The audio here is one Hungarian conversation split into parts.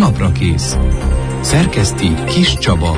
Naprakész. Szerkeszti Kis Csaba.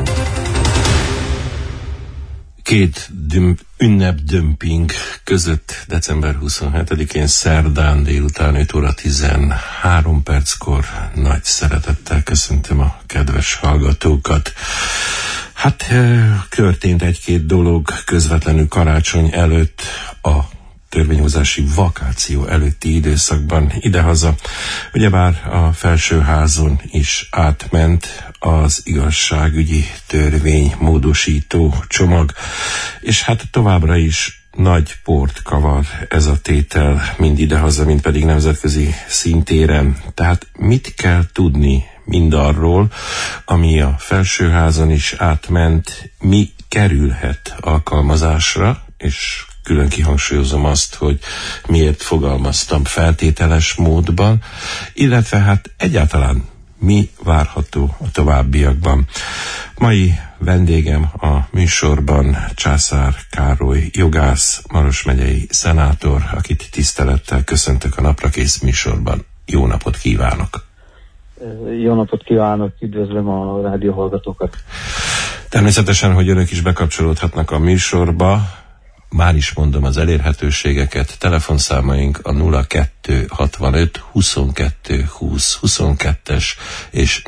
Két ünnepdömping között december 27-én szerdán délután 5 óra 13 perckor nagy szeretettel köszöntöm a kedves hallgatókat. Hát történt egy-két dolog közvetlenül karácsony előtt, a törvényhozási vakáció előtti időszakban idehaza. Ugyebár a felsőházon is átment az igazságügyi törvény módosító csomag, és hát továbbra is nagy port kavar ez a tétel, mind idehaza, mind pedig nemzetközi szintéren. Tehát mit kell tudni mindarról, ami a felsőházon is átment, mi kerülhet alkalmazásra, és külön kihangsúlyozom azt, hogy miért fogalmaztam feltételes módban, illetve hát egyáltalán mi várható a továbbiakban. Mai vendégem a műsorban Császár Károly jogász, Maros megyei szenátor, akit tisztelettel köszöntök a Naprakész műsorban. Jó napot kívánok! Jó napot kívánok, üdvözlöm a rádióhallgatókat! Természetesen, hogy önök is bekapcsolódhatnak a műsorba. Már is mondom az elérhetőségeket, telefonszámaink a 0265 22 20 22-es és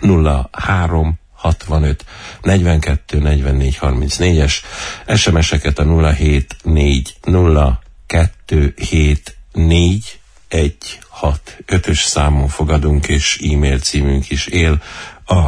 0365 42 44 34-es, SMS-eket a 0740274416 számon fogadunk, és e-mail címünk is él, a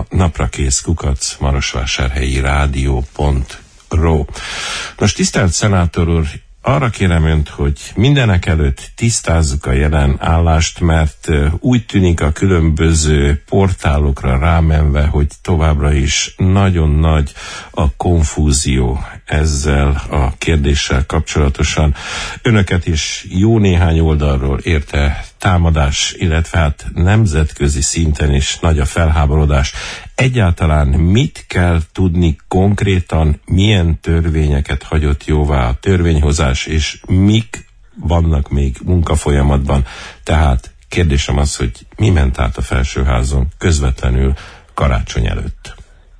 naprakész@marosvásárhelyi rádió.ro. Most tisztelt szenátor úr, arra kérem önt, hogy mindenek előtt tisztázzuk a jelen állást, mert úgy tűnik a különböző portálokra rámenve, hogy továbbra is nagyon nagy a konfúzió ezzel a kérdéssel kapcsolatosan. Önöket is jó néhány oldalról érte támadás, illetve hát nemzetközi szinten is nagy a felháborodás. Egyáltalán mit kell tudni konkrétan, milyen törvényeket hagyott jóvá a törvényhozás, és mik vannak még munkafolyamatban. Tehát kérdésem az, hogy mi ment át a felsőházon közvetlenül karácsony előtt?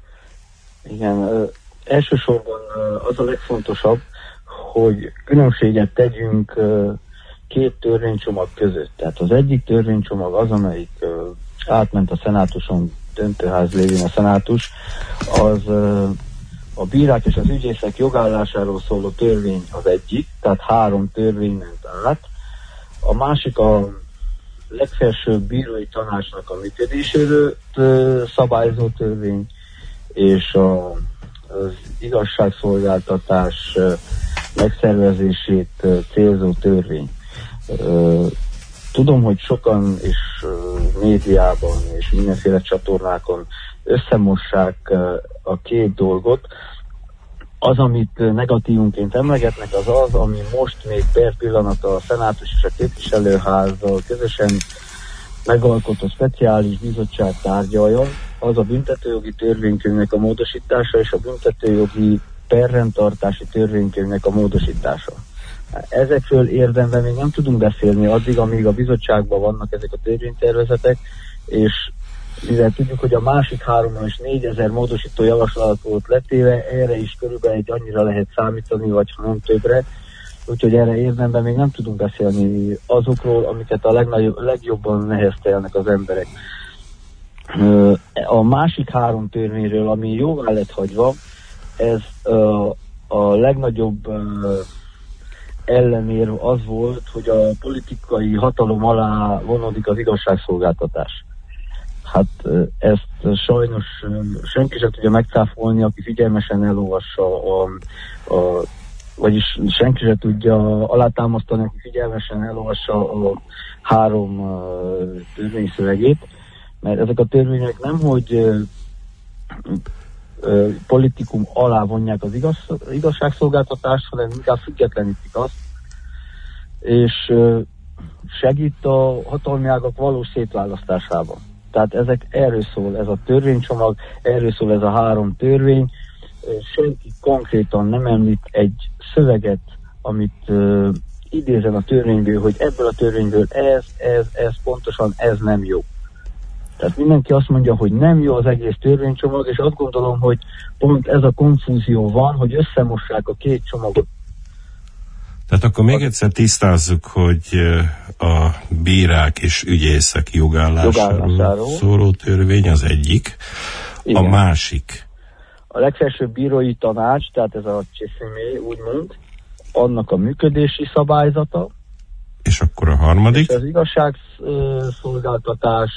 Igen, elsősorban az a legfontosabb, hogy különbséget tegyünk két törvénycsomag között. Tehát az egyik törvénycsomag az, amelyik átment a szenátuson, döntőház lévén a szenátus, az a bírák és az ügyészek jogállásáról szóló törvény az egyik, tehát 3 törvény ment át. A másik a legfelsőbb bírói tanácsnak a működéséről szabályozó törvény, és az igazságszolgáltatás megszervezését célzó törvény. Tudom, hogy sokan és médiában és mindenféle csatornákon összemossák a két dolgot. Az, amit negatívunként emlegetnek, az, ami most még per pillanat a szenátus és a képviselőházzal közösen megalkotott speciális bizottság tárgyalja, az a büntetőjogi törvénykönyvnek a módosítása és a büntetőjogi perrendtartási törvénykönyvnek a módosítása. Ezekről érdemben még nem tudunk beszélni addig, amíg a bizottságban vannak ezek a törvénytervezetek, és mivel tudjuk, hogy a másik 3 és 4000 módosító javaslat volt letéve, erre is körülbelül egy annyira lehet számítani, vagy ha nem többre, úgyhogy erre érdemben még nem tudunk beszélni azokról, amiket a legjobban neheztelnek az emberek. A másik 3 törvényről, ami jóvá lett hagyva, ez a legnagyobb ellenérv az volt, hogy a politikai hatalom alá vonódik az igazságszolgáltatás. Hát ezt sajnos senki sem tudja megcáfolni, aki figyelmesen elolvassa, vagyis senki sem tudja alátámasztani, aki figyelmesen elolvassa a 3 törvényszövegét, mert ezek a törvények nemhogy politikum alá vonják az igazságszolgáltatást, hanem inkább függetlenítik azt, és segít a hatalmi ágak valós szétválasztásában. Tehát erről szól ez a törvénycsomag, erről szól ez a 3 törvény. Senki konkrétan nem említ egy szöveget, amit idézen a törvényből, hogy ebből a törvényből ez pontosan ez nem jó. Tehát mindenki azt mondja, hogy nem jó az egész törvénycsomag, és azt gondolom, hogy pont ez a konfúzió van, hogy összemossák a két csomagot. Tehát akkor még egyszer tisztázzuk, hogy a bírák és ügyészek jogállásáról szóló törvény az egyik, igen. A másik. A legfelsőbb bírói tanács, tehát ez a CSME, úgymond, annak a működési szabályzata. És akkor a harmadik? És az igazságszolgáltatás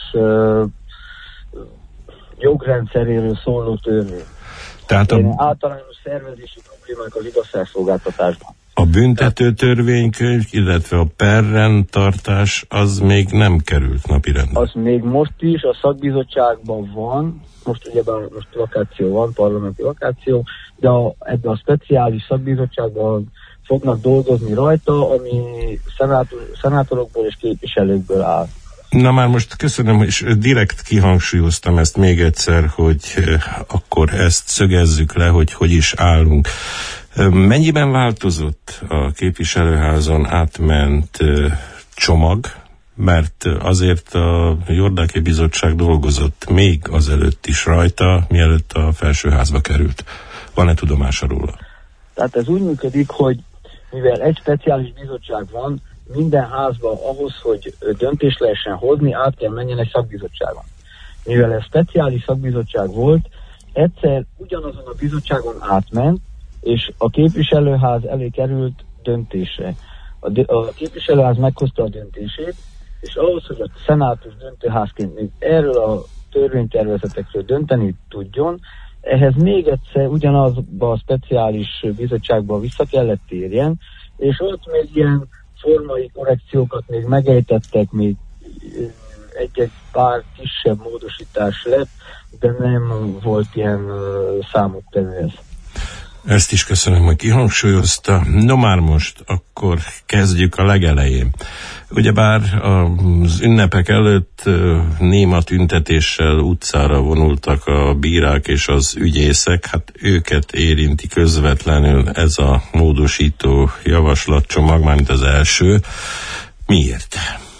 jogrendszeréről szóló törvény. Tehát általános szervezési problémák az igazságszolgáltatásban. A büntető törvénykönyv, illetve a perrendtartás az még nem került napirendre. Az még most is a szakbizottságban van, most vakáció van, parlamenti vakáció, de ebben a speciális szakbizottságban fognak dolgozni rajta, ami szenátorokból és képviselőkből áll. Na már most köszönöm, és direkt kihangsúlyoztam ezt még egyszer, hogy akkor ezt szögezzük le, hogy is állunk. Mennyiben változott a képviselőházon átment csomag, mert azért a Jordáky Bizottság dolgozott még azelőtt is rajta, mielőtt a felsőházba került. Van-e tudomása róla? Tehát ez úgy működik, hogy mivel egy speciális bizottság van, minden házban ahhoz, hogy döntést lehessen hozni, át kell menjen egy szakbizottságon. Mivel ez speciális szakbizottság volt, egyszer ugyanazon a bizottságon átment, és a képviselőház elé került döntésre. A képviselőház meghozta a döntését, és ahhoz, hogy a szenátus döntőházként még erről a törvénytervezetekről dönteni tudjon, ehhez még egyszer ugyanazba a speciális bizottságba vissza kellett térjen, és ott még ilyen formai korrekciókat még megejtettek, még egy-egy pár kisebb módosítás lett, de nem volt ilyen számottevő ez. Ezt is köszönöm, hogy kihangsúlyozta. No már most, akkor kezdjük a legelején. Ugyebár az ünnepek előtt néma tüntetéssel utcára vonultak a bírák és az ügyészek, hát őket érinti közvetlenül ez a módosító javaslatcsomag, mármint az első. Miért?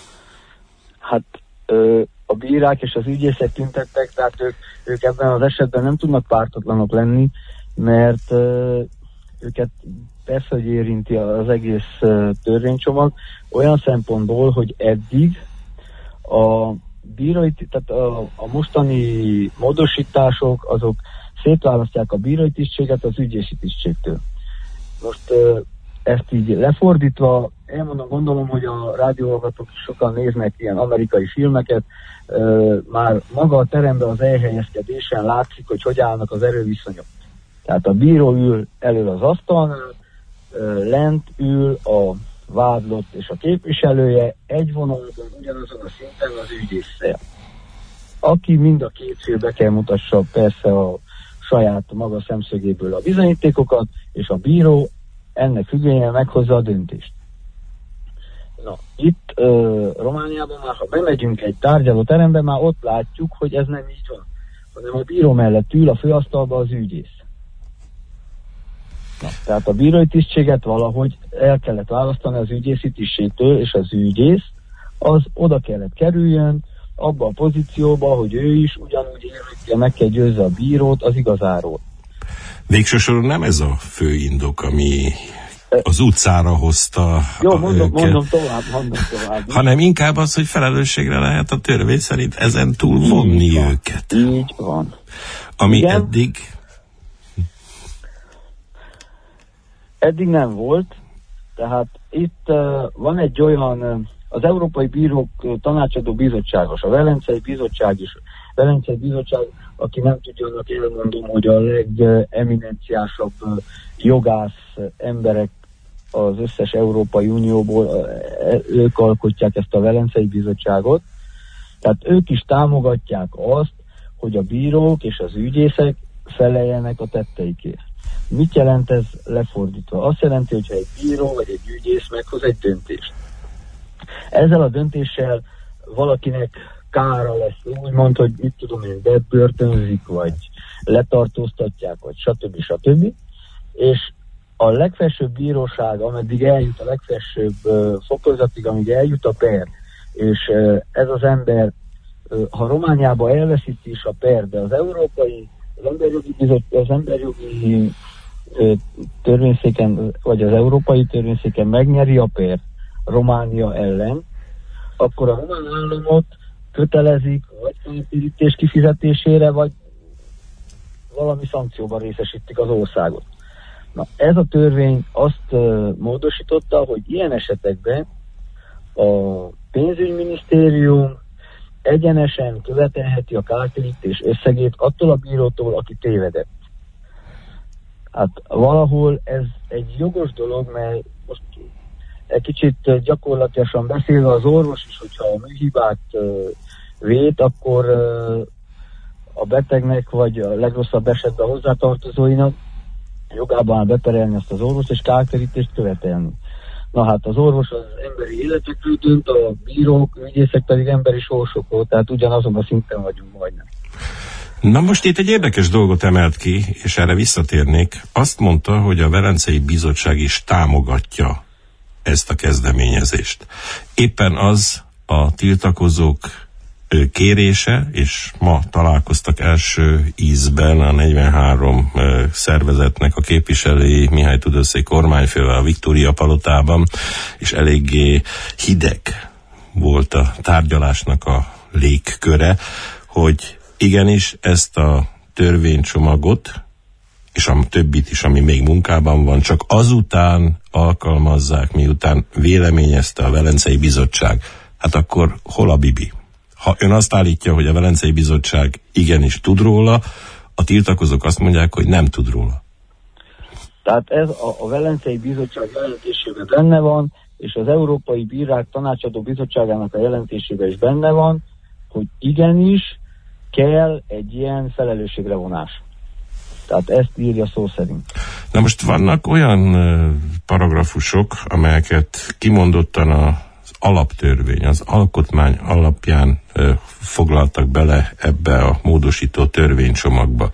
Hát a bírák és az ügyészek tüntettek, tehát ők ebben az esetben nem tudnak pártatlanok lenni, mert őket persze, hogy érinti az egész törvénycsomag, olyan szempontból, hogy eddig tehát a mostani módosítások, azok szétválasztják a bírói tisztséget az ügyészi tisztségtől. Most ezt így lefordítva, gondolom, hogy a rádióhallgatók sokan néznek ilyen amerikai filmeket, már maga a teremben az elhelyezkedésen látszik, hogy állnak az erőviszonyok. Tehát a bíró ül elől az asztalnál, lent ül a vádlott és a képviselője, egy vonalban ugyanazon a szinten az ügyésszel. Aki mind a két félbe kell mutassa persze a saját maga szemszögéből a bizonyítékokat, és a bíró ennek függvényen meghozza a döntést. Na, itt Romániában már, ha bemegyünk egy tárgyalóterembe, már ott látjuk, hogy ez nem így van, hanem a bíró mellett ül a főasztalba az ügyész. Na, tehát a bírói tisztséget valahogy el kellett választani az ügyészi tisztségtől, és az ügyész az oda kellett kerüljön abba a pozícióba, hogy ő is ugyanúgy érvekkel meg kell győzze a bírót az igazáról. Végső soron nem ez a fő indok, ami az utcára hozta mondom tovább. Hanem inkább az, hogy felelősségre lehet a törvény szerint ezen túl vonni őket. Így van. Ami igen? Eddig nem volt, tehát itt van egy olyan, az Európai Bírók Tanácsadó Bizottságos, a Velencei Bizottság is. Velencei Bizottság, aki nem tudja, annak elmondom, hogy a legeminenciásabb jogász emberek az összes Európai Unióból, ők alkotják ezt a Velencei Bizottságot. Tehát ők is támogatják azt, hogy a bírók és az ügyészek feleljenek a tetteikért. Mit jelent ez lefordítva? Azt jelenti, hogyha egy bíró vagy egy ügyész meghoz egy döntést. Ezzel a döntéssel valakinek kára lesz, úgymond, hogy mit tudom én, bebörtönzik, vagy letartóztatják, vagy stb. És a legfelsőbb bíróság, ameddig eljut a legfelsőbb fokozatig, amíg eljut a per, és ez az ember ha Romániába elveszítés a per, de az emberjogi törvényszéken, vagy az európai törvényszéken megnyeri a per Románia ellen, akkor a román államot kötelezik vagy kártérítés kifizetésére, vagy valami szankcióban részesítik az országot. Na, ez a törvény azt módosította, hogy ilyen esetekben a pénzügyminisztérium egyenesen követelheti a kártérítés összegét attól a bírótól, aki tévedett. Hát valahol ez egy jogos dolog, mert most egy kicsit gyakorlatilag beszélve az orvos is, hogyha a műhibát vét, akkor a betegnek, vagy a legrosszabb esetben a hozzátartozóinak jogában áll beperelni azt az orvost, és kártérítést követelni. Na hát az orvos az emberi életekről dönt, a bírók, ügyészek pedig emberi sorsokról, tehát ugyanazon a szinten vagyunk majdnem. Na most itt egy érdekes dolgot emelt ki, és erre visszatérnék. Azt mondta, hogy a Velencei Bizottság is támogatja ezt a kezdeményezést. Éppen az a tiltakozók kérése, és ma találkoztak első ízben a 43 szervezetnek a képviselői Mihály Tudorszék kormányfővel a Viktória palotában, és eléggé hideg volt a tárgyalásnak a légköre, hogy igenis ezt a törvénycsomagot, és a többit is, ami még munkában van, csak azután alkalmazzák, miután véleményezte a Velencei Bizottság. Hát akkor hol a bibi? Ha ön azt állítja, hogy a Velencei Bizottság igenis tud róla, a tiltakozók azt mondják, hogy nem tud róla. Tehát ez a Velencei Bizottság jelentésében benne van, és az Európai Bírák Tanácsadó Bizottságának a jelentésében is benne van, hogy igenis kell egy ilyen felelősségre vonás. Tehát ezt írja szó szerint. Na most vannak olyan paragrafusok, amelyeket kimondottan az alaptörvény, az alkotmány alapján foglaltak bele ebbe a módosító törvénycsomagba.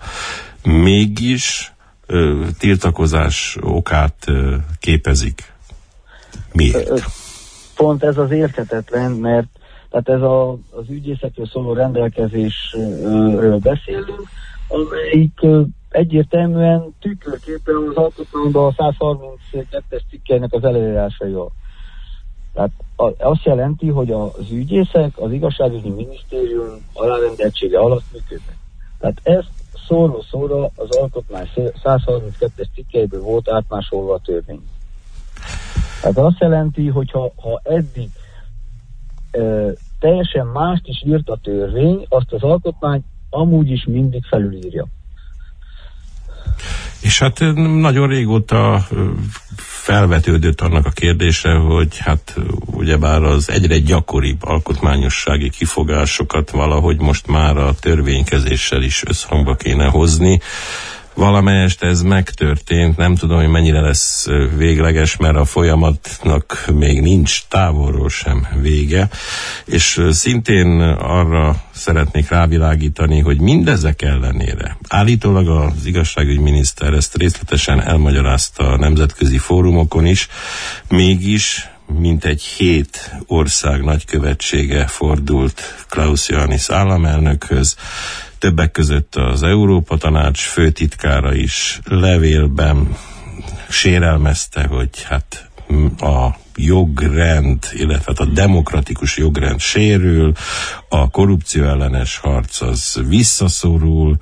Mégis tiltakozás okát képezik. Miért? Pont ez az érthetetlen, mert tehát ez az ügyészekről szóló rendelkezésről beszélünk, amelyik egyértelműen tükörképpen az alkotmányban a 132-es cikkeinek az előírásaival. Tehát azt jelenti, hogy az ügyészek az igazságügyi minisztérium alárendeltsége alatt működnek. Tehát ezt szóró-szóra az alkotmány 132-es cikkeiből volt átmásolva a törvény. Tehát azt jelenti, hogy ha eddig teljesen mást is írt a törvény, azt az alkotmány amúgy is mindig felülírja. És hát nagyon régóta felvetődött annak a kérdése, hogy hát ugyebár az egyre gyakoribb alkotmányossági kifogásokat valahogy most már a törvénykezéssel is összhangba kéne hozni. Valamelyest ez megtörtént, nem tudom, hogy mennyire lesz végleges, mert a folyamatnak még nincs távolról sem vége, és szintén arra szeretnék rávilágítani, hogy mindezek ellenére állítólag az igazságügyminiszter ezt részletesen elmagyarázta a nemzetközi fórumokon is, mégis mintegy 7 ország nagykövetsége fordult Klaus Iohannis államelnökhöz, többek között az Európa Tanács főtitkára is levélben sérelmezte, hogy hát a jogrend, illetve a demokratikus jogrend sérül, a korrupció ellenes harc az visszaszorul.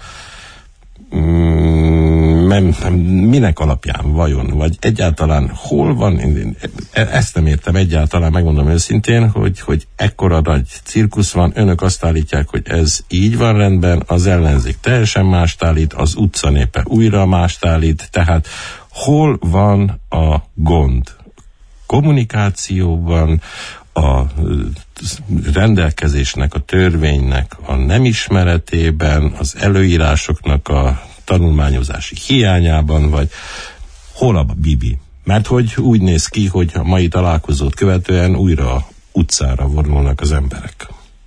Minek alapján vajon, vagy egyáltalán hol van, ezt nem értem egyáltalán, megmondom őszintén, hogy ekkora nagy cirkusz van, önök azt állítják, hogy ez így van rendben, az ellenzék teljesen mást állít, az utcanépe újra mást állít, tehát hol van a gond? Kommunikációban, a rendelkezésnek, a törvénynek a nem ismeretében, az előírásoknak a tanulmányozási hiányában, vagy hol a bibi? Mert hogy úgy néz ki, hogy a mai találkozót követően újra utcára vonulnak az emberek.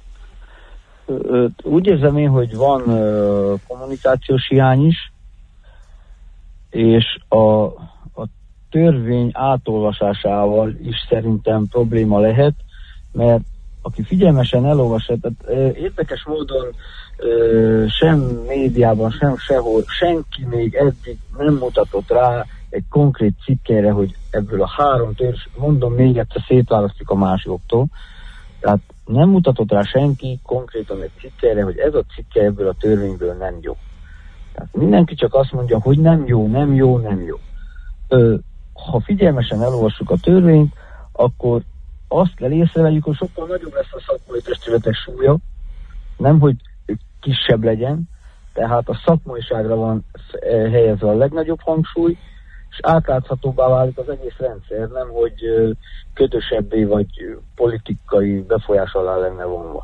Úgy érzem én, hogy van kommunikációs hiány is, és a törvény átolvasásával is szerintem probléma lehet, mert aki figyelmesen elolvassa, tehát érdekes módon sem médiában, sem sehol, senki még eddig nem mutatott rá egy konkrét cikkére, hogy ebből a 3 törzs, mondom még egyszer, szétválasztjuk a másoktól, tehát nem mutatott rá senki konkrétan egy cikkére, hogy ez a cikke ebből a törvényből nem jó. Tehát mindenki csak azt mondja, hogy nem jó, nem jó, nem jó. Ha figyelmesen elolvassuk a törvényt, akkor azt kell észreveljük, hogy sokkal nagyobb lesz a szakmai testületek súlya, nem hogy kisebb legyen, tehát a szakmaiságra van helyezve a legnagyobb hangsúly, és átláthatóbbá válik az egész rendszer, nem hogy ködösebbé vagy politikai befolyás alá lenne vonva.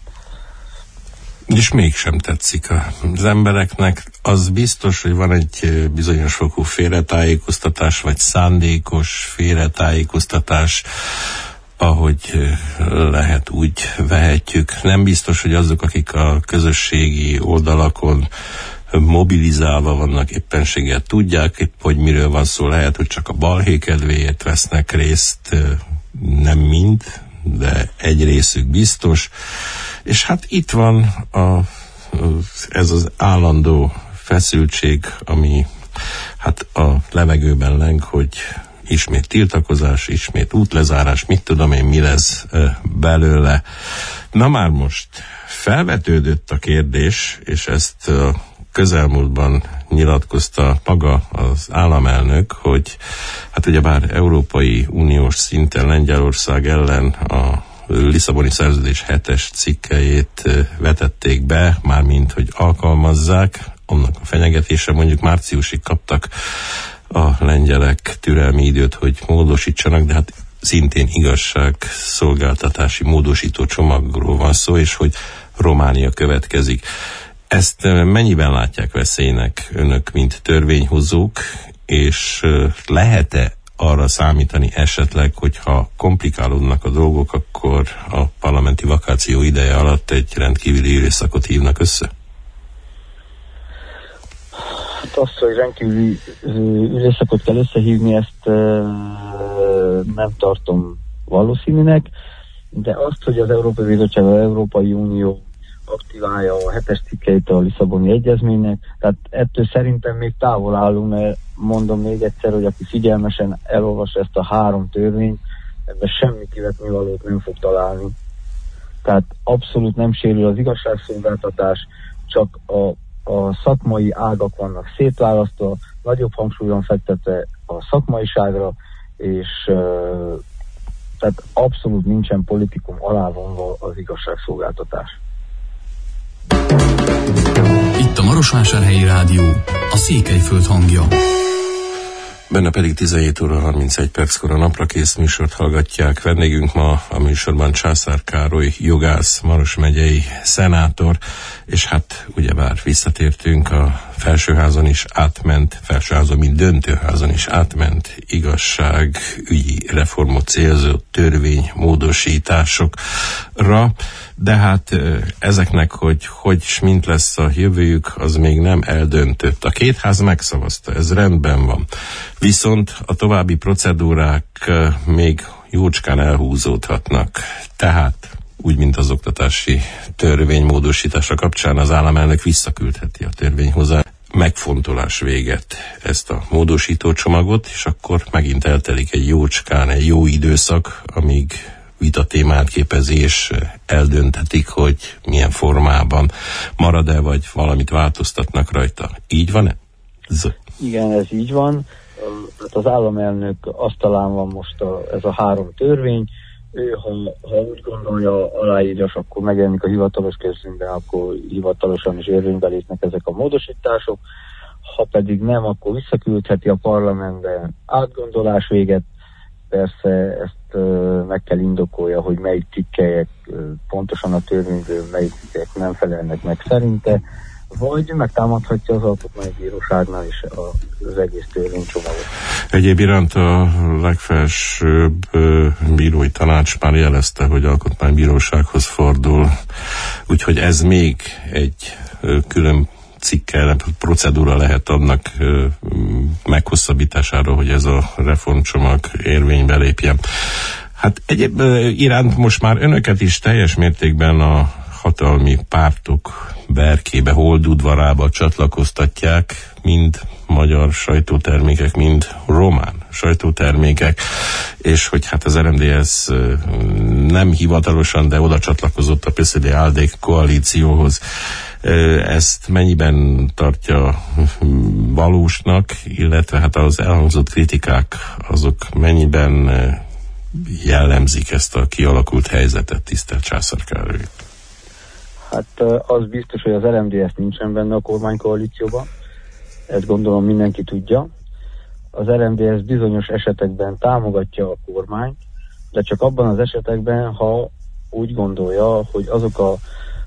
És mégsem tetszik az embereknek. Az biztos, hogy van egy bizonyos fokú félretájékoztatás, vagy szándékos félretájékoztatás, ahogy lehet, úgy vehetjük. Nem biztos, hogy azok, akik a közösségi oldalakon mobilizálva vannak éppenséggel tudják, hogy miről van szó. Lehet, hogy csak a balhé kedvéért vesznek részt, nem mind, de egy részük biztos. És hát itt van ez az állandó feszültség, ami hát a levegőben leng, hogy ismét tiltakozás, ismét útlezárás, mit tudom én, mi lesz belőle. Na már most felvetődött a kérdés, és ezt a közelmúltban nyilatkozta maga az államelnök, hogy hát ugyebár Európai Uniós szinten Lengyelország ellen a Lisszaboni Szerződés 7-es cikkelyét vetették be, mármint, hogy alkalmazzák, annak a fenyegetése, mondjuk márciusig kaptak a lengyelek türelmi időt, hogy módosítsanak, de hát szintén igazságszolgáltatási módosító csomagról van szó, és hogy Románia következik. Ezt mennyiben látják veszélynek önök, mint törvényhozók, és lehet-e arra számítani esetleg, hogyha komplikálódnak a dolgok, akkor a parlamenti vakáció ideje alatt egy rendkívüli ülésszakot hívnak össze? Hát azt, hogy rendkívüli ülésszakot kell összehívni, ezt nem tartom valószínűnek, de azt, hogy az Európai Bizottság, az Európai Unió aktiválja a 7-es cikkeit a Lisszaboni Egyezménynek, tehát ettől szerintem még távol állunk, mert mondom még egyszer, hogy aki figyelmesen elolvassa ezt a 3 törvényt, ebben semmi kivetnivalót nem fog találni. Tehát abszolút nem sérül az igazságszolgáltatás, csak a szakmai ágak vannak szétválasztva, nagyobb hangsúlyon fektetve a szakmaiságra, és tehát abszolút nincsen politikum alávonva az igazságszolgáltatás. Itt a Marosvásárhelyi Rádió, a Székelyföld hangja. Benne pedig 17 óra 31 perckor a Naprakész műsort hallgatják. Vendégünk ma a műsorban Császár Károly jogász, Maros megyei szenátor, és hát ugyebár visszatértünk a felsőházon is átment, felsőházon, mint döntőházon is átment igazságügyi reformot célzó törvénymódosításokra, de hát ezeknek, hogy mint lesz a jövőjük, az még nem eldöntött. A 2 ház megszavazta, ez rendben van. Viszont a további procedúrák még jócskán elhúzódhatnak. Tehát úgy, mint az oktatási törvénymódosítása kapcsán az államelnök visszaküldheti a törvényhozás megfontolás véget ezt a módosító csomagot, és akkor megint eltelik egy jócskán, egy jó időszak, amíg vita témát képezi, és eldönthetik, hogy milyen formában marad-e, vagy valamit változtatnak rajta. Így van-e? Igen, ez így van. Az államelnök asztalán van most ez a 3 törvény. Ő, ha úgy gondolja, aláírja, akkor megjelenik a hivatalos közlönyben, akkor hivatalosan is érvénybe lépnek ezek a módosítások. Ha pedig nem, akkor visszaküldheti a parlamentbe átgondolás véget. Persze ezt meg kell indokolja, hogy melyik cikkelyek pontosan a törvényből, melyik cikkelyek nem felelnek meg szerinte, vagy megtámadhatja az alkotmánybíróságnál is az egész törvénycsomagot. Egyéb iránt a legfelsőbb bírói tanács már jelezte, hogy alkotmánybírósághoz fordul, úgyhogy ez még egy külön cikkel, procedúra lehet annak meghosszabbítására, hogy ez a reformcsomag érvénybe lépjen. Hát egyéb iránt most már önöket is teljes mértékben a hatalmi pártok berkébe, holdudvarába csatlakoztatják, mind magyar sajtótermékek, mind román sajtótermékek, és hogy hát az RMDSZ nem hivatalosan, de oda csatlakozott a PSD-ALDE koalícióhoz. Ezt mennyiben tartja valósnak, illetve hát az elhangzott kritikák, azok mennyiben jellemzik ezt a kialakult helyzetet, tisztelt Császár Károly? Hát az biztos, hogy az RMDSZ nincsen benne a kormánykoalícióban. Ezt gondolom mindenki tudja. Az RMDSZ bizonyos esetekben támogatja a kormányt, de csak abban az esetekben, ha úgy gondolja, hogy azok a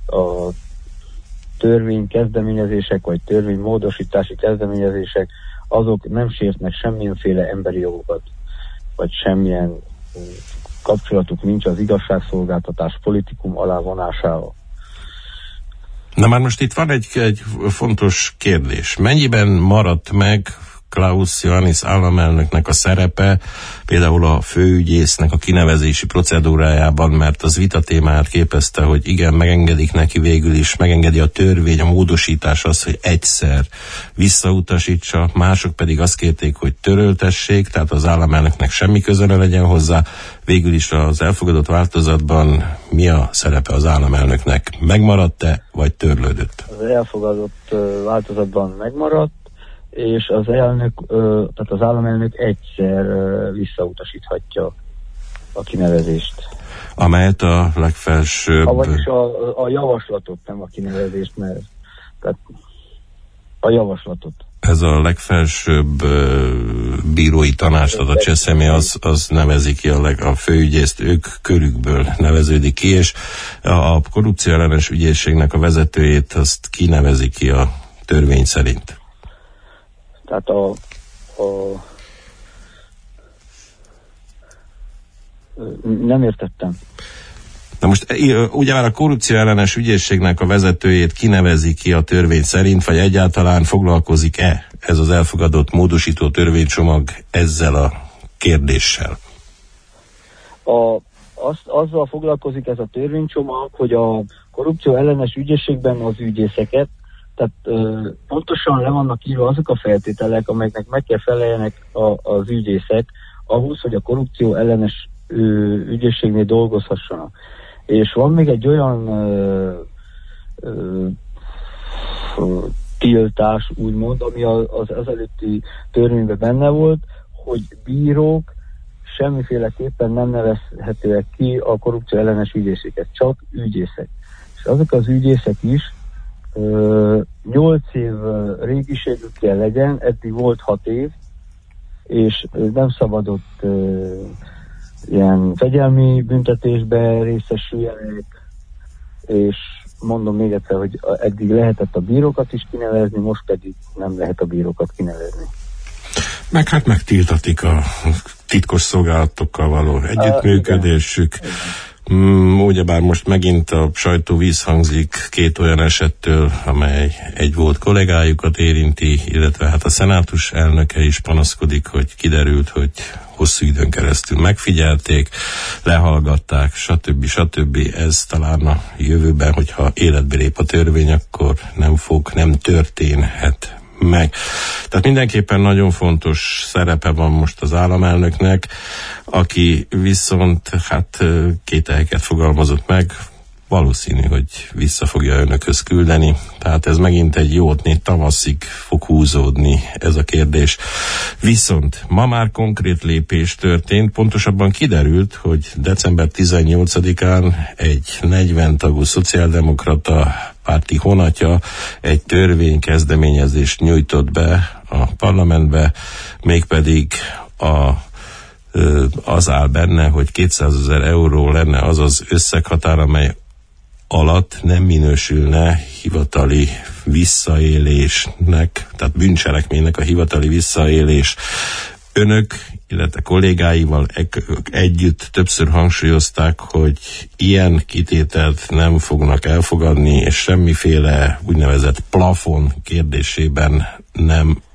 törvénykezdeményezések, vagy törvénymódosítási kezdeményezések, azok nem sértnek semmilyenféle emberi jogokat, vagy semmilyen kapcsolatuk nincs az igazságszolgáltatás politikum alá vonásával. Na már most itt van egy fontos kérdés. Mennyiben maradt meg Klaus Iohannis államelnöknek a szerepe, például a főügyésznek a kinevezési procedúrájában, mert az vita témáját képezte, hogy igen, megengedik neki végül is, megengedi a törvény, a módosítás az, hogy egyszer visszautasítsa, mások pedig azt kérték, hogy töröltessék, tehát az államelnöknek semmi köze ne legyen hozzá. Végül is az elfogadott változatban mi a szerepe az államelnöknek? Megmaradt-e, vagy törlődött? Az elfogadott változatban megmaradt, és az elnök, tehát az államelnök egyszer visszautasíthatja a kinevezést. Amelyet a legfelsőbb... Vagyis a javaslatot, nem a kinevezést, mert tehát a javaslatot. Ez a legfelsőbb bírói tanács, tehát a csehszemély, az nevezi ki a főügyészt, ők körükből neveződik ki, és a korrupció ellenes ügyészségnek a vezetőjét azt kinevezi ki a törvény szerint. Tehát nem értettem. Na most ugyebár a korrupció ellenes ügyészségnek a vezetőjét kinevezi ki a törvény szerint, vagy egyáltalán foglalkozik-e ez az elfogadott módosító törvénycsomag ezzel a kérdéssel? Azzal foglalkozik ez a törvénycsomag, hogy a korrupció ellenes ügyészségben az ügyészeket, tehát pontosan le vannak írva azok a feltételek, amelyeknek meg kell feleljenek az ügyészek ahhoz, hogy a korrupció ellenes ügyészségnél dolgozhassanak. És van még egy olyan tiltás, úgymond, ami az előtti törvényben benne volt, hogy bírók semmiféleképpen nem nevezhetőek ki a korrupció ellenes ügyészséget, csak ügyészek. És azok az ügyészek is 8 év régiségük kell legyen, eddig volt 6 év, és nem szabadott ilyen fegyelmi büntetésbe részesüljenek, és mondom még egyszer, hogy eddig lehetett a bírókat is kinevezni, most pedig nem lehet a bírókat kinevezni. Meg hát megtiltatik a titkos szolgálatokkal való együttműködésük. Ugyebár most megint a sajtó vízhangzik 2 olyan esettől, amely egy volt kollégájukat érinti, illetve hát a szenátus elnöke is panaszkodik, hogy kiderült, hogy hosszú időn keresztül megfigyelték, lehallgatták, stb. Ez talán a jövőben, hogyha életbe lép a törvény, akkor nem történhet meg. Tehát mindenképpen nagyon fontos szerepe van most az államelnöknek, aki viszont hát kételyeket fogalmazott meg, valószínű, hogy vissza fogja önökhöz küldeni. Tehát ez megint egy jótni, tavaszig fog húzódni ez a kérdés. Viszont ma már konkrét lépés történt, pontosabban kiderült, hogy december 18-án egy 40 tagú szociáldemokrata párti honatja egy törvénykezdeményezést nyújtott be a parlamentbe, mégpedig az áll benne, hogy 200 000 euró lenne az az összeghatár, amely alatt nem minősülne hivatali visszaélésnek, tehát bűncselekménynek a hivatali visszaélés. Önök, illetve kollégáival együtt többször hangsúlyozták, hogy ilyen kitételt nem fognak elfogadni, és semmiféle úgynevezett plafon kérdésében nem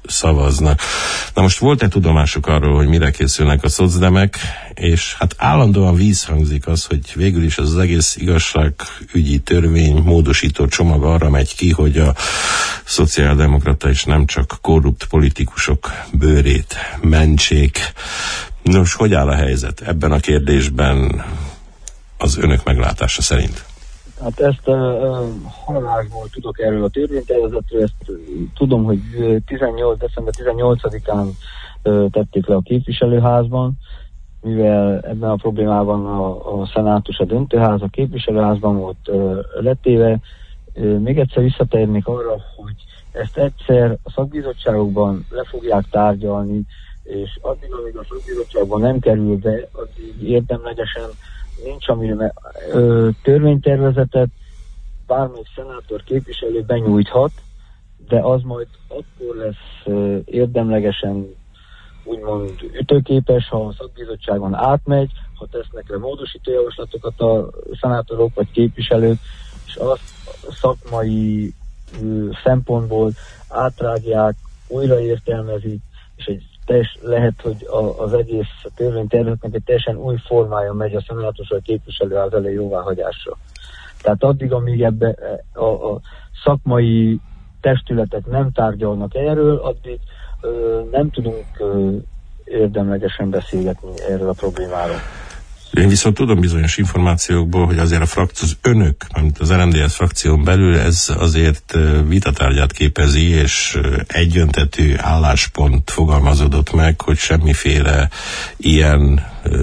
szavaznak. Na most volt-e tudomásuk arról, hogy mire készülnek a szocdemek, és hát állandóan vízhangzik az, hogy végül is az egész igazságügyi törvény módosító csomag arra megy ki, hogy a szociáldemokrata és nem csak korrupt politikusok bőrét mentsék. Nos, hogy áll a helyzet ebben a kérdésben az önök meglátása szerint? Hát ezt hallásból tudok erről a törvénytervezetről, ezt tudom, hogy december 18-án tették le a képviselőházban, mivel ebben a problémában a szenátus, a döntőház, a képviselőházban volt letéve. Még egyszer visszatérnék arra, hogy ezt egyszer a szakbizottságokban le fogják tárgyalni, és addig, amíg a szakbizottságban nem kerül be, addig érdemlegesen nincs, amire törvénytervezetet bármelyik szenátor képviselő benyújthat, de az majd akkor lesz érdemlegesen úgymond ütőképes, ha a szakbizottságon átmegy, ha tesznek le módosító javaslatokat a szenátorok vagy képviselők, és azt szakmai szempontból átrágják, újraértelmezik, és lehet, hogy az egész törvénytervezetnek egy teljesen új formája megy a szenátusra, a képviselőház elé jóváhagyásra. Tehát addig, amíg ebbe a szakmai testületek nem tárgyalnak erről, addig nem tudunk érdemlegesen beszélgetni erről a problémáról. Én viszont tudom bizonyos információkból, hogy azért az önök, amit az RMDSZ frakción belül, ez azért vitatárgyát képezi, és egyöntetű álláspont fogalmazódott meg, hogy semmiféle ilyen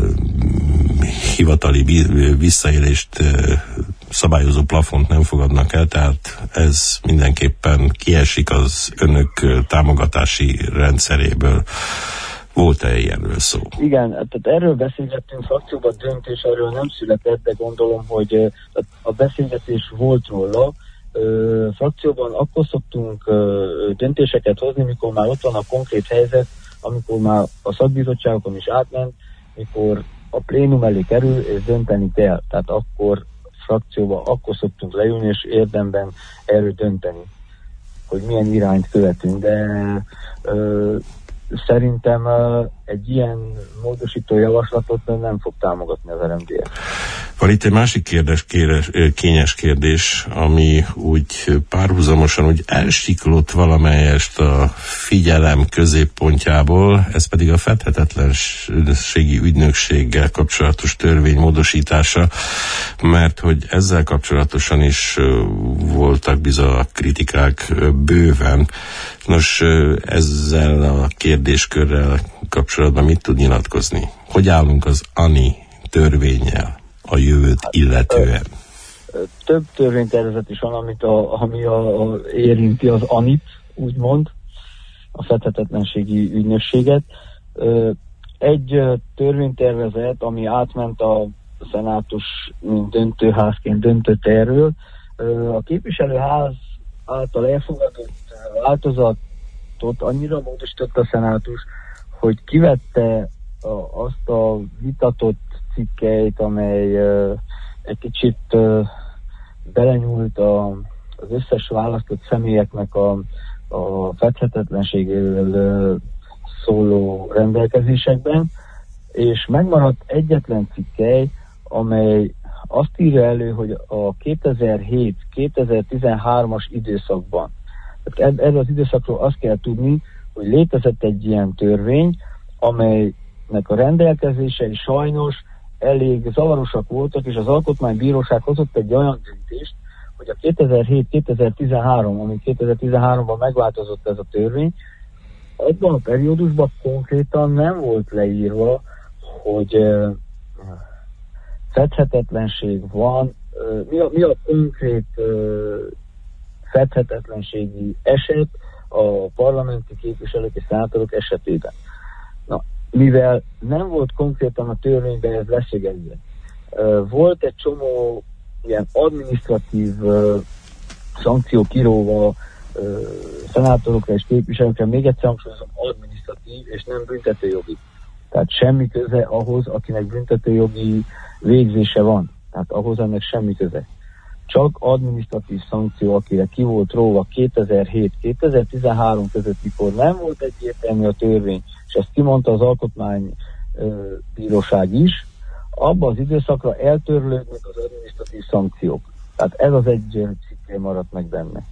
hivatali visszaélést szabályozó plafont nem fogadnak el, tehát ez mindenképpen kiesik az önök támogatási rendszeréből. Volt-e ilyenről szó? Igen, tehát erről beszélgettünk, frakcióban döntés erről nem született, de gondolom, hogy a beszélgetés volt róla. Frakcióban akkor szoktunk döntéseket hozni, mikor már ott van a konkrét helyzet, amikor már a szakbizottságokon is átment, mikor a plénum elé kerül, és dönteni kell. Tehát akkor frakcióban akkor szoktunk leülni, és érdemben erről dönteni, hogy milyen irányt követünk, de szerintem egy ilyen módosító javaslatot nem fog támogatni az RMDSZ. Van itt egy másik kényes kérdés, ami úgy párhuzamosan úgy elsiklott valamelyest a figyelem középpontjából, ez pedig a fedhetetlenségi ügynökséggel kapcsolatos törvény módosítása, mert hogy ezzel kapcsolatosan is voltak bizony kritikák bőven. Nos, ezzel a kérdéskörrel kapcsolatban mit tud nyilatkozni? Hogy állunk az ANI törvénnyel a jövőt illetően? Több törvénytervezet is van, ami érinti az ANI-t, úgymond, a fedhetetlenségi ügynökséget. Egy törvénytervezet, ami átment a szenátus döntőházként döntött erről, a képviselőház által elfogadott változatot annyira módosított a szenátus, hogy kivette azt a vitatott cikkeit, amely egy kicsit belenyúlt az összes választott személyeknek a fedhetetlenségéről szóló rendelkezésekben, és megmaradt egyetlen cikkely, amely azt írja elő, hogy a 2007-2013-as időszakban, tehát erről az időszakról azt kell tudni, hogy létezett egy ilyen törvény, amelynek a rendelkezései sajnos elég zavarosak voltak, és az Alkotmánybíróság hozott egy olyan döntést, hogy a 2007-2013, ami 2013-ban megváltozott ez a törvény, abban a periódusban konkrétan nem volt leírva, hogy fedhetetlenség van, mi a konkrét fedhetetlenségi eset a parlamenti képviselők és szenátorok esetében. Na, mivel nem volt konkrétan a törvényben ez leszögezve, volt egy csomó ilyen adminisztratív szankció kiróva szenátorokra és képviselőkre, még egyszer hangsúlyozom, adminisztratív és nem büntetőjogi. Tehát semmi köze ahhoz, akinek büntetőjogi végzése van. Tehát ahhoz ennek semmi köze. csak adminisztratív szankció, akire ki volt róva 2007-2013 között, mikor nem volt egyértelmű a törvény, és ezt kimondta az alkotmánybíróság is, abban az időszakra eltörlődnek az adminisztratív szankciók. Tehát ez az egy cikkel maradt meg benne.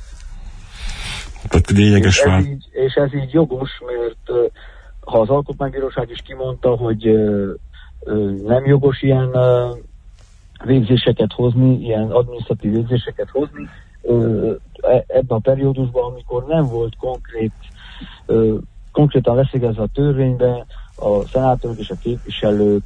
És ez így jogos, mert ha az alkotmánybíróság is kimondta, hogy nem jogos ilyen végzéseket hozni, ilyen adminisztratív végzéseket hozni, ebben a periódusban, amikor nem volt konkrétan leszögezve a törvényben a szenátorok és a képviselők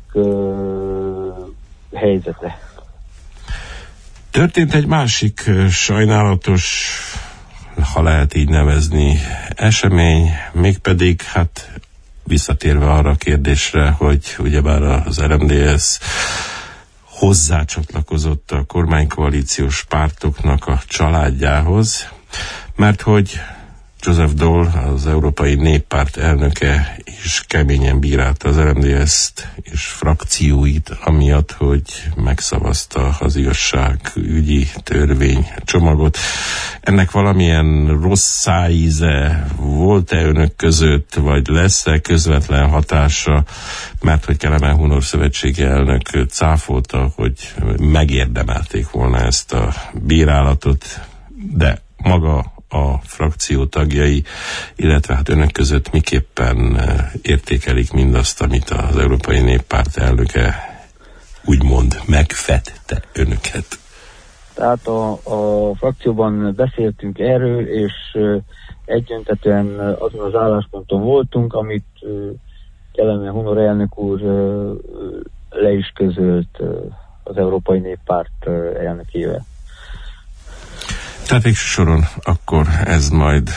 helyzete. Történt egy másik sajnálatos, ha lehet így nevezni, esemény, mégpedig visszatérve arra a kérdésre, hogy ugyebár az RMDSZ hozzácsatlakozott a kormánykoalíciós pártoknak a családjához, mert hogy Joseph Daul, az Európai Néppárt elnöke is keményen bírálta az RMDSZ-t és frakcióit, amiatt, hogy megszavazta az igazságügyi törvénycsomagot. Ennek valamilyen rossz szájíze volt-e önök között, vagy lesz-e közvetlen hatása, mert hogy Kelemen Hunor szövetségi elnök cáfolta, hogy megérdemelték volna ezt a bírálatot, de maga a frakció tagjai, illetve önök között miképpen értékelik mindazt, amit az Európai Néppárt elnöke úgymond megfedte önöket? Tehát a frakcióban beszéltünk erről, és egyöntetően azon az állásponton voltunk, amit Kelemen Hunor elnök úr le is közölt az Európai Néppárt elnökével. Tehát végső soron akkor ez majd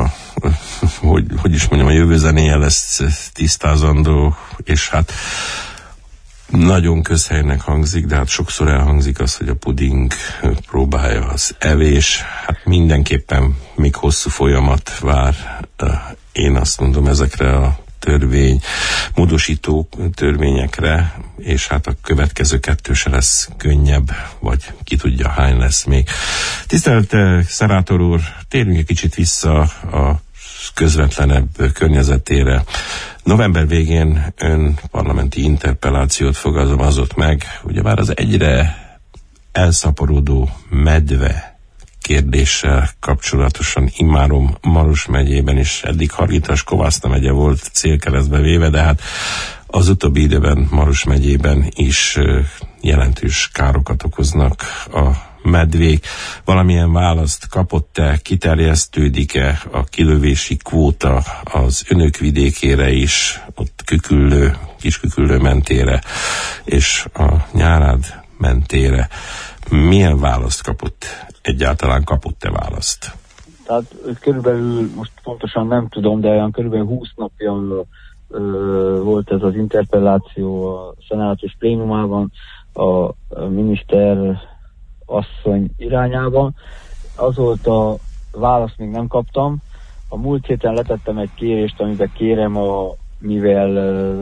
a jövő zenéje lesz tisztázandó, és nagyon közhelynek hangzik, de sokszor elhangzik az, hogy a puding próbálja az evés. Mindenképpen még hosszú folyamat vár. Én azt mondom ezekre a módosító törvényekre, és a következő kettő se lesz könnyebb, vagy ki tudja hány lesz még. Tisztelt szenátor úr, térjünk egy kicsit vissza a közvetlenebb környezetére. November végén ön parlamenti interpellációt fogalmazott meg, ugyebár az egyre elszaporodó medve kérdéssel kapcsolatosan immáron Maros megyében is, eddig Hargitas Kovászna megye volt célkeresztbe véve, de az utóbbi időben Maros megyében is jelentős károkat okoznak a medvék. Valamilyen választ kapott-e, kiterjesztődik-e a kilövési kvóta az önök vidékére is, ott Kisküküllő mentére és a Nyárád mentére? Milyen választ kapott? Egyáltalán kapott-e választ? Tehát körülbelül, most pontosan nem tudom, de olyan körülbelül 20 napja volt ez az interpelláció a szenátus plénumában a miniszter asszony irányában. Azóta választ még nem kaptam. A múlt héten letettem egy kérést, amiben kérem, mivel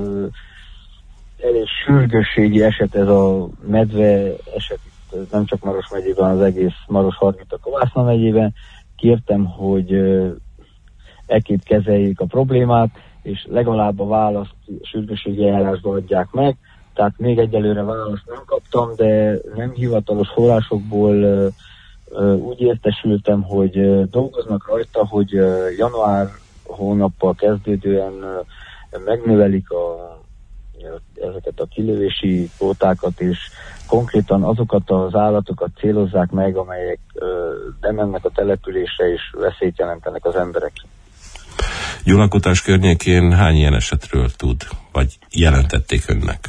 elég sürgősségi eset ez a medve eset, nem csak Maros megyében, az egész Maros-Hargita-Kovászna megyében, kértem, hogy ekképp kezeljék a problémát, és legalább a választ sürgősségi eljárásba adják meg. Tehát még egyelőre választ nem kaptam, de nem hivatalos forrásokból úgy értesültem, hogy dolgoznak rajta, hogy január hónappal kezdődően megnövelik ezeket a kilövési kvótákat, és konkrétan azokat az állatokat célozzák meg, amelyek bemennek a településre és veszélyt jelentenek az emberekre. Gyulakutás környékén hány ilyen esetről tud, vagy jelentették önnek?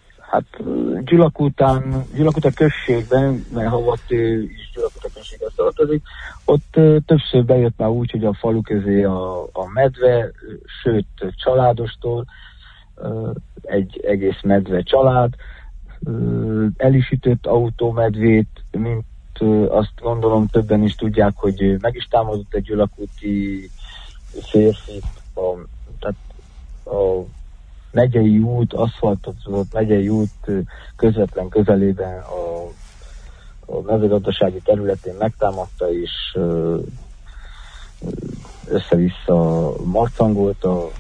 Gyulakuta községben, mert Havattő is Gyulakuta községhez tartozik, ott többször bejött már úgy, hogy a falu közé a medve, sőt családostól, egy egész medve család, el is ütött autómedvét, mint azt gondolom többen is tudják, hogy meg is támadott egy gyulakúti férfi, tehát a megyei út, aszfaltozott megyei út közvetlen közelében a mezőgazdasági területén megtámadta, és össze-vissza marcangolta.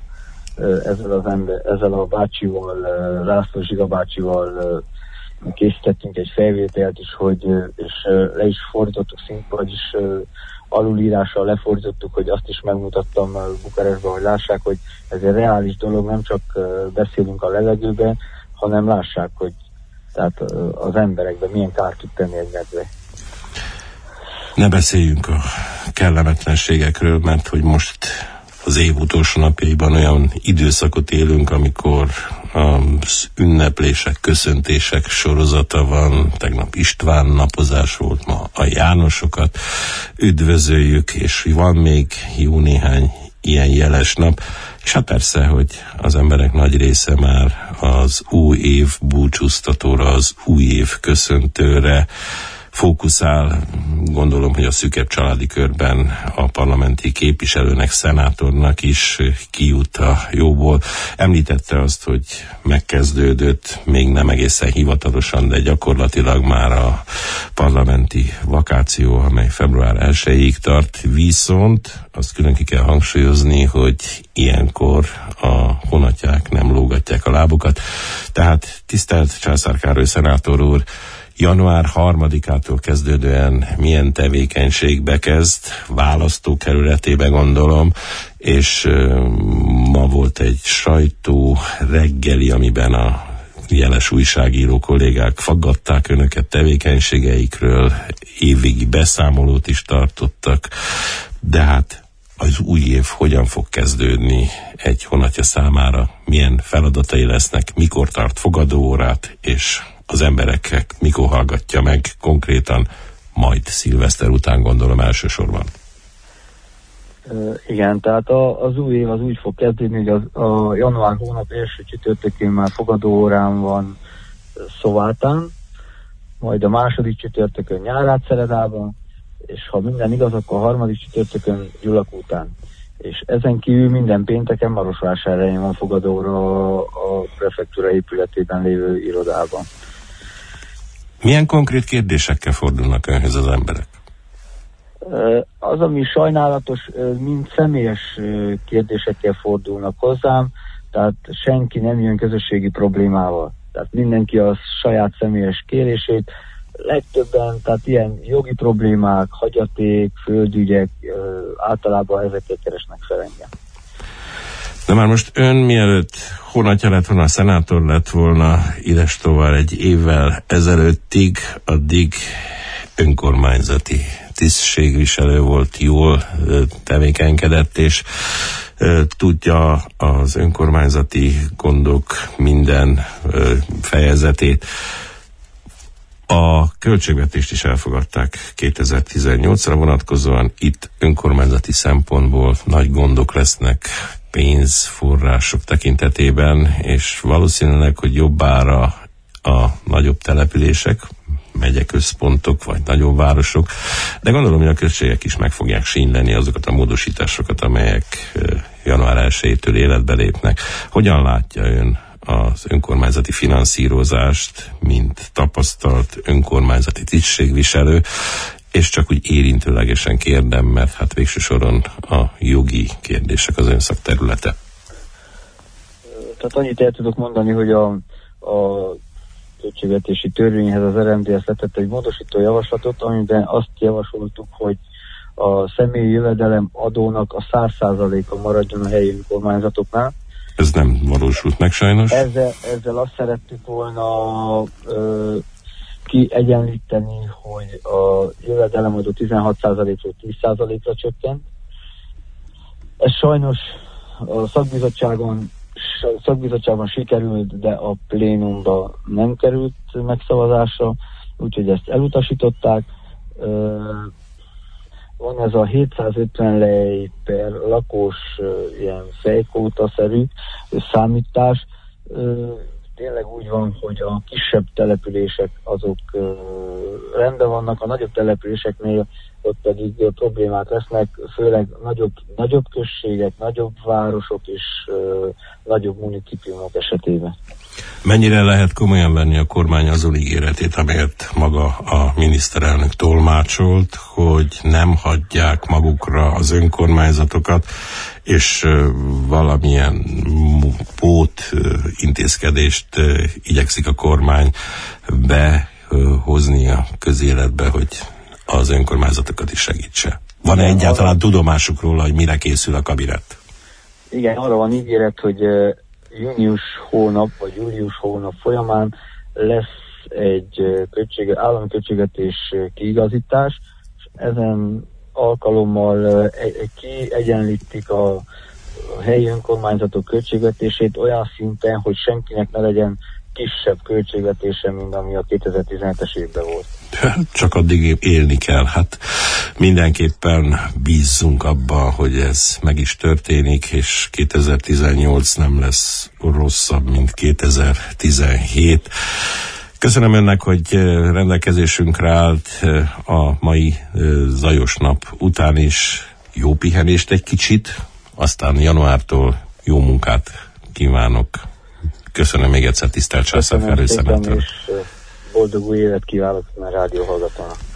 Ezzel a bácsival, László Zsiga bácsival készítettünk egy felvételt is, és le is fordítottuk vagyis alulírással lefordítottuk, hogy azt is megmutattam Bukarestben, hogy lássák, hogy ez egy reális dolog, nem csak beszélünk a levegőben, hanem lássák, hogy tehát az emberekben milyen kárt tud tenni egy medve. Ne beszéljünk a kellemetlenségekről, mert hogy most az év utolsó napjaiban olyan időszakot élünk, amikor az ünneplések, köszöntések sorozata van. Tegnap István napozás volt, ma a Jánosokat üdvözöljük, és van még jó néhány ilyen jeles nap. És hát persze, hogy az emberek nagy része már az új év búcsúztatóra, az új év köszöntőre fókuszál. Gondolom, hogy a szűkebb családi körben a parlamenti képviselőnek, szenátornak is kijut a jóból. Említette azt, hogy megkezdődött, még nem egészen hivatalosan, de gyakorlatilag már a parlamenti vakáció, amely február 1-ig tart, viszont azt külön ki kell hangsúlyozni, hogy ilyenkor a honatják nem lógatják a lábukat. Tehát tisztelt Császár Károly szenátor úr, január 3-ától kezdődően milyen tevékenységbe kezd, választókerületébe gondolom, és ma volt egy sajtó reggeli, amiben a jeles újságíró kollégák faggatták önöket tevékenységeikről, évvégi beszámolót is tartottak, de hát az új év hogyan fog kezdődni egy honatja számára, milyen feladatai lesznek, mikor tart fogadóórát, és az embereket mikor hallgatja meg konkrétan, majd szilveszter után gondolom elsősorban. Igen, tehát az új év az úgy fog kezdődni, hogy a január hónap első csütörtökén már fogadóórán van Szovátán, majd a második csütörtökön Nyárádszeredában, és ha minden igaz, akkor a harmadik csütörtökön Gyulakútán. És ezen kívül minden pénteken Marosvásárhelyen van fogadóóra a prefektúra épületében lévő irodában. Milyen konkrét kérdésekkel fordulnak önhöz az emberek? Az, ami sajnálatos, mind személyes kérdésekkel fordulnak hozzám, tehát senki nem jön közösségi problémával. Tehát mindenki a saját személyes kérését, legtöbben, tehát ilyen jogi problémák, hagyaték, földügyek, általában ezeket keresnek fel engem. De már most ön mielőtt honatja lett volna, szenátor lett volna, idestóval egy évvel ezelőttig, addig önkormányzati tisztségviselő volt, jól tevékenykedett, és tudja az önkormányzati gondok minden fejezetét. A költségvetést is elfogadták 2018-ra vonatkozóan. Itt önkormányzati szempontból nagy gondok lesznek pénzforrások tekintetében, és valószínűleg, hogy jobbára a nagyobb települések, megyeközpontok vagy nagyobb városok, de gondolom, hogy a községek is meg fogják sínyleni azokat a módosításokat, amelyek január 1-től életbe lépnek. Hogyan látja ön az önkormányzati finanszírozást, mint tapasztalt önkormányzati tisztségviselő, és csak úgy érintőlegesen kérdem, mert hát végső soron a jogi kérdések az ön szakterülete. Tehát annyit el tudok mondani, hogy a költségvetési törvényhez az RMDS letett egy módosító javaslatot, amiben azt javasoltuk, hogy a személyi jövedelem adónak a 100%-a maradjon a helyi önkormányzatoknál. Ez nem valósult meg sajnos. Ezzel azt szerettük volna kiegyenlíteni, hogy a jövedelemadó 16%-ról 10%-ra csökkent. Ez sajnos a szakbizottságban sikerült, de a plénumba nem került megszavazásra, úgyhogy ezt elutasították. Van ez a 750 lej per lakós ilyen fejkóta-szerű számítás. Tényleg úgy van, hogy a kisebb települések azok rendben vannak, a nagyobb településeknél ott pedig problémák lesznek, főleg nagyobb községek, nagyobb városok és nagyobb municipiumok esetében. Mennyire lehet komolyan venni a kormány azon ígéretét, amelyet maga a miniszterelnök tolmácsolt, hogy nem hagyják magukra az önkormányzatokat, és valamilyen pót intézkedést igyekszik a kormány behozni a közéletbe, hogy az önkormányzatokat is segítse. Van-e egyáltalán tudomásuk róla, hogy mire készül a kabinet? Igen, arra van ígéret, hogy június hónap vagy július hónap folyamán lesz egy állami költségvetés kiigazítás, és ezen alkalommal kiegyenlítik a helyi önkormányzatok költségvetését olyan szinten, hogy senkinek ne legyen kisebb költségvetése, mint ami a 2017-es évben volt. Csak addig élni kell. Hát mindenképpen bízzunk abban, hogy ez meg is történik, és 2018 nem lesz rosszabb, mint 2017. Köszönöm önnek, hogy rendelkezésünkre állt a mai zajos nap után is. Jó pihenést egy kicsit, aztán januártól jó munkát kívánok. Köszönöm még egyszer, tisztelt Császár Ferő Szemetről. És boldog új évet kívánok a rádió hallgatónak.